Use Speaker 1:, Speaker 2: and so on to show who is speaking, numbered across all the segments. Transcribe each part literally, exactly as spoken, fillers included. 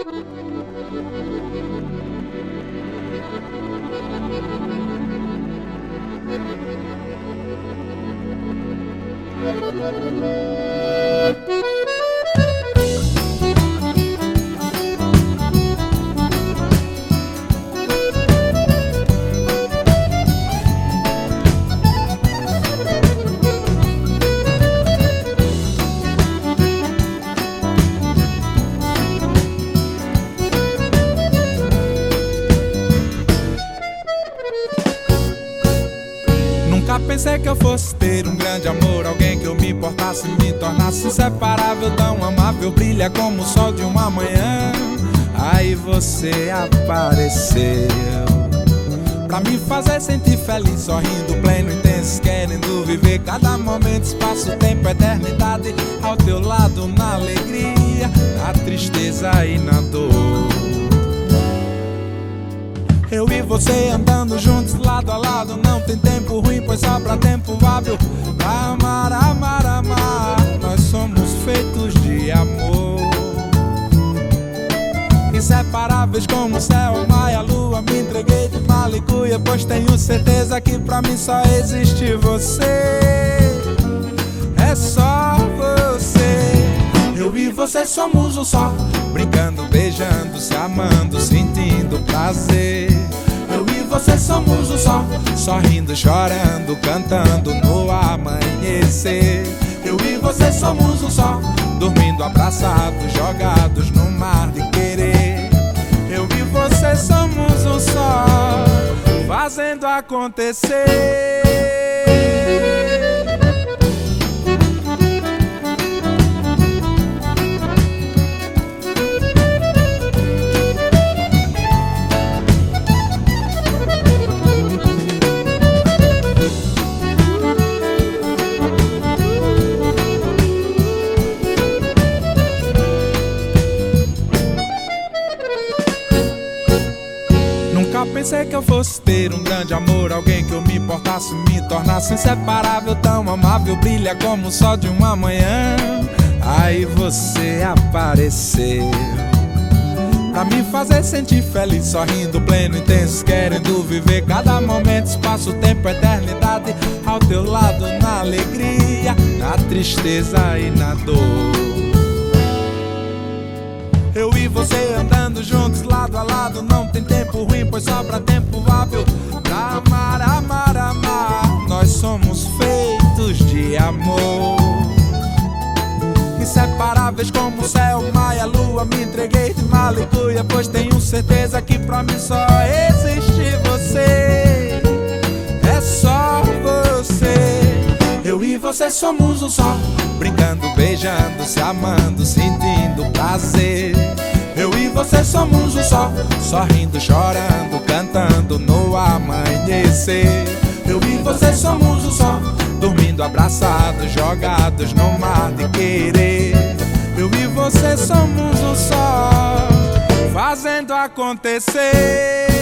Speaker 1: Nunca pensei que eu fosse ter um grande amor, alguém que eu me importasse, me tornasse inseparável, tão amável, brilha como o sol de uma manhã. Aí você apareceu pra me fazer sentir feliz, sorrindo, pleno, intenso, querendo viver cada momento, espaço, tempo, eternidade, ao teu lado, na alegria, na tristeza e na dor. Eu e você andando juntos, lado a lado, não tem tempo ruim, pois sobra tempo hábil pra amar, amar, amar. Nós somos feitos de amor, inseparáveis como o céu, o mar e a lua. Me entreguei de malicuia, pois tenho certeza que pra mim só existe você. É só você. Eu e você somos um só, brincando, beijando, se amando, sentindo prazer. Eu e você somos um só, sorrindo, chorando, cantando no amanhecer. Eu e você somos um só, dormindo, abraçados, jogados no mar de querer. Eu e você somos um só, fazendo acontecer. Pensei que eu fosse ter um grande amor, alguém que eu me importasse, me tornasse inseparável, tão amável, brilha como o sol de uma manhã. Aí você apareceu pra me fazer sentir feliz, sorrindo, pleno, intenso, querendo viver cada momento, espaço, tempo, eternidade, ao teu lado, na alegria, na tristeza e na dor. Eu e você andando juntos, lado a lado, não tem tempo ruim, pois sobra tempo hábil pra amar, amar, amar. Nós somos feitos de amor, inseparáveis como o céu, o mar e a lua. Me entreguei de malicuia, pois tenho certeza que pra mim só existe você. É só você. Eu e você somos um só, brincando, beijando, se amando, sentindo prazer. Eu e você somos um só, sorrindo, chorando, cantando no amanhecer. Eu e você somos um só, dormindo, abraçados, jogados no mar de querer. Eu e você somos um só, fazendo acontecer.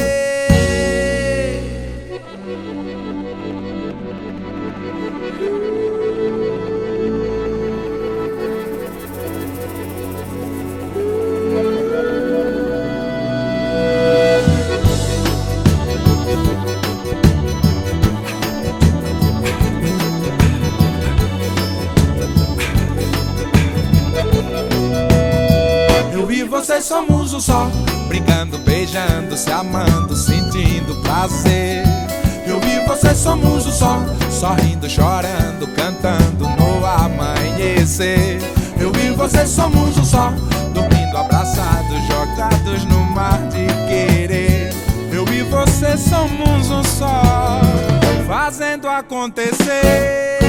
Speaker 1: Vocês somos um só, brincando, beijando, se amando, sentindo prazer. Eu e você somos um só, sorrindo, chorando, cantando no amanhecer. Eu e você somos um só, dormindo, abraçados, jogados no mar de querer. Eu e você somos um só, fazendo acontecer.